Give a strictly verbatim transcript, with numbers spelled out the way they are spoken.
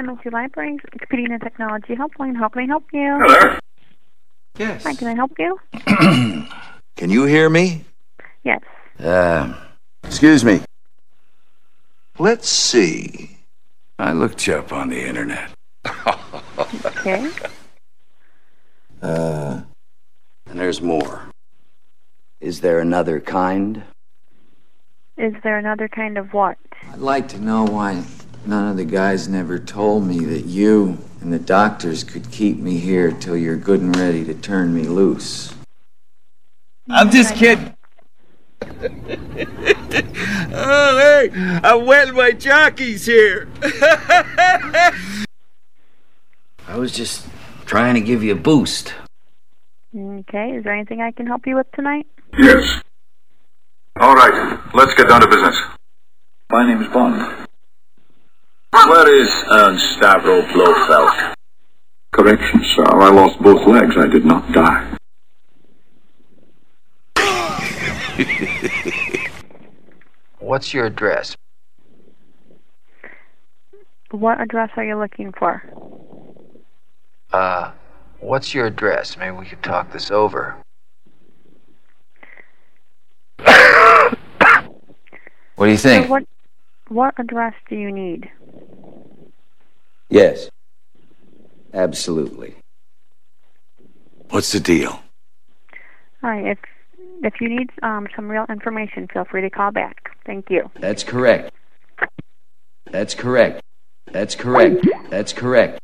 M S U Library, Computing and Technology Helpline. How can I help you? Hello? Yes. Hi, can I help you? Can you hear me? Yes. Uh, excuse me. Let's see. I looked you up on the internet. Okay. Uh, and there's more. Is there another kind? Is there another kind of what? I'd like to know why none of the guys never told me that you and the doctors could keep me here till you're good and ready to turn me loose. I'm just kidding. Oh, hey, I'm wetting my jockeys here. I was just trying to give you a boost. Okay, is there anything I can help you with tonight? Yes. All right, let's get down to business. My name is Bond. Where is Ernst Stavro Blofeld? Correction, sir. I lost both legs. I did not die. What's your address? What address are you looking for? Uh, what's your address? Maybe we could talk this over. What do you think? So what, what address do you need? Yes. Absolutely. What's the deal? Hi, if if you need um, some real information, feel free to call back. Thank you. That's correct. That's correct. That's correct. That's correct.